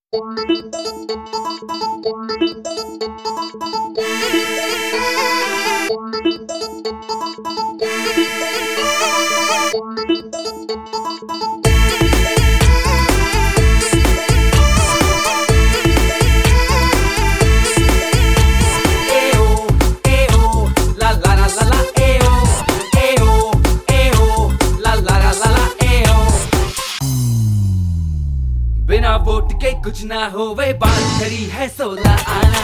बिना वोट के कुछ ना होवे, बात करी है 16 आना।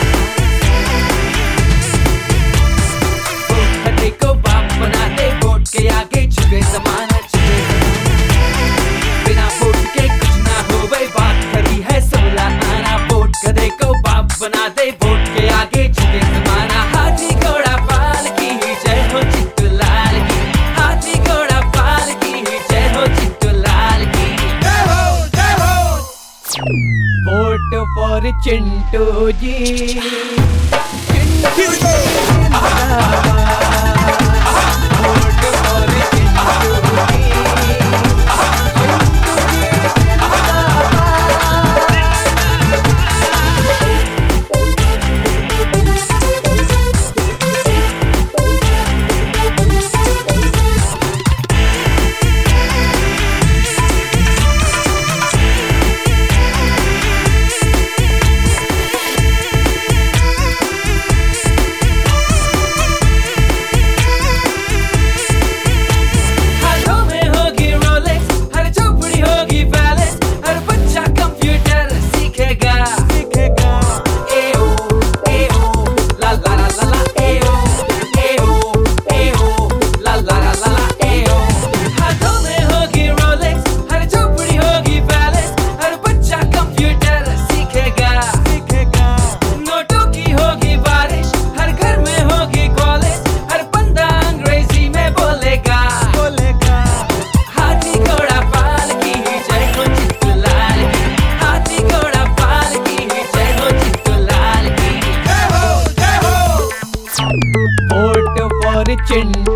वोट खतरे को बाप बना दे, वोट के आगे झुके जमाना, झुके जमाना। बिना वोट के कुछ ना होवे, बात करी है 16 आना। वोट खतरे को बाप बना दे, वोट के आगे झुके जमाना। हाथी घोड़ा पाल की जय हो चिट्टू लाल की, हाथी घोड़ा पाल की जय हो चिट्टू लाल की। वोट फॉर चिंटू जी, चिंटू जी जिंदाबाद। वोट फॉर चिंटू जी, चिंटू जी जिंदाबाद। चिंटू